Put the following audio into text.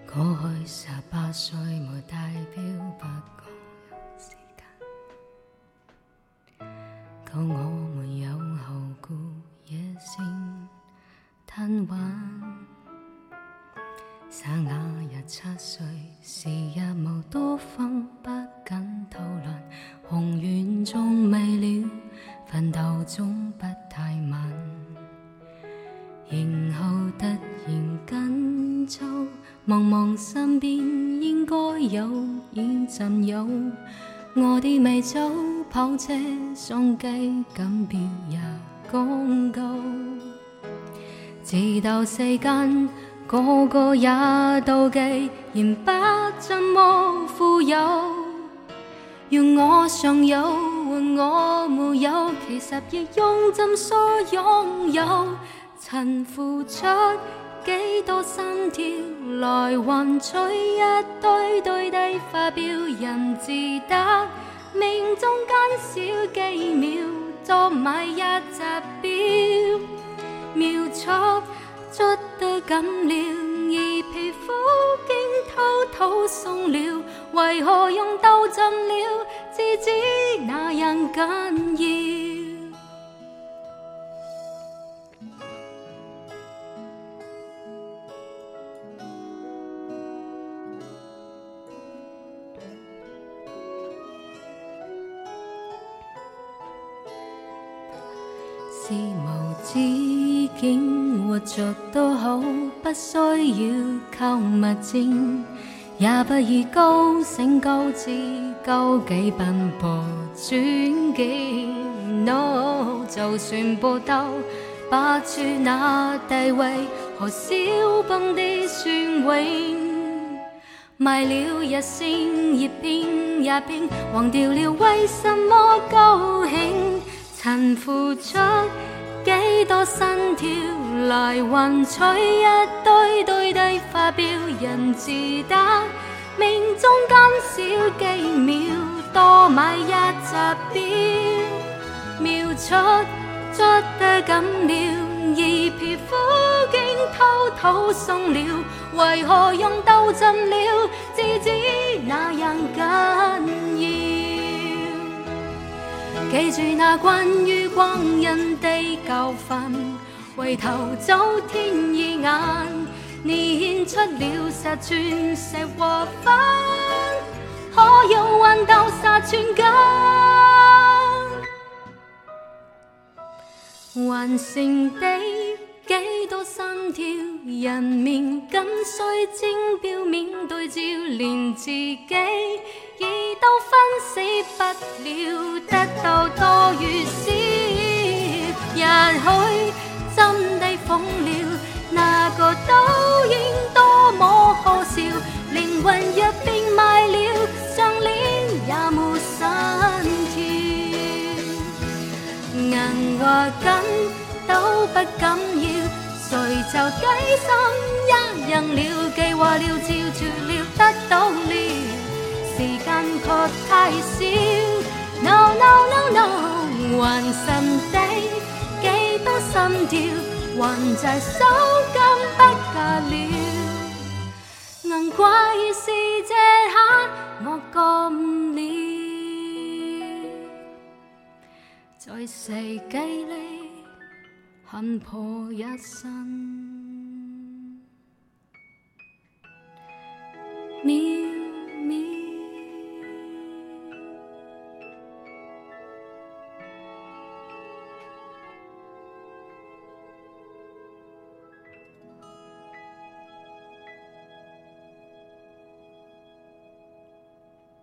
過去18歲沒代表不過有時間，夠我沒有後顧野性貪玩。生那日7歲時日無多風，不敢偷懶，紅園中未了，奮鬥中不太慢。然後突然緊湊，茫茫身邊應該有已陣有我啲美酒跑車雙機錦標也講究，直到世間個個也妒忌，嫌不怎麼富有，要我尚有換我沒有，其實亦用盡所擁有。曾付出幾多心跳來換取一堆堆的發表，人自得命中間少幾秒作買一隻錶，秒速捽得緊了，而皮膚竟偷偷鬆了，為何用到盡了，至知那樣緊要。是無止境活着都好，不需要靠物證，也不以高升高至高幾奔波轉境。No， 就算搏鬥霸住那地位和小崩的尊榮，賣了一聲越變也變，忘掉了為什麼高興。曾付出幾多心跳來換取一堆堆的發表，人自得命中間少幾秒多買一隻錶，秒速捽得緊了，而皮膚竟偷偷鬆了，為何用到盡了，至知那樣緊要。記住那關於光陰的教訓，回頭走天意眼，捏出了10寸石和粉，可有運到10寸金？還剩的幾多心跳，人面僅需精標面對照，連自己已都分析不了，得到多與少，也許真的瘋了，那個倒影多麼可笑，靈魂若變賣了，上鏈也沒心跳，銀和金都不緊要，誰就計心一人了，計劃了照住了，得到了，時間卻太少。No no no no， 還剩的幾多心跳，還在手金不價了，難怪是這刻我覺悟了，在世紀裏恨破一生。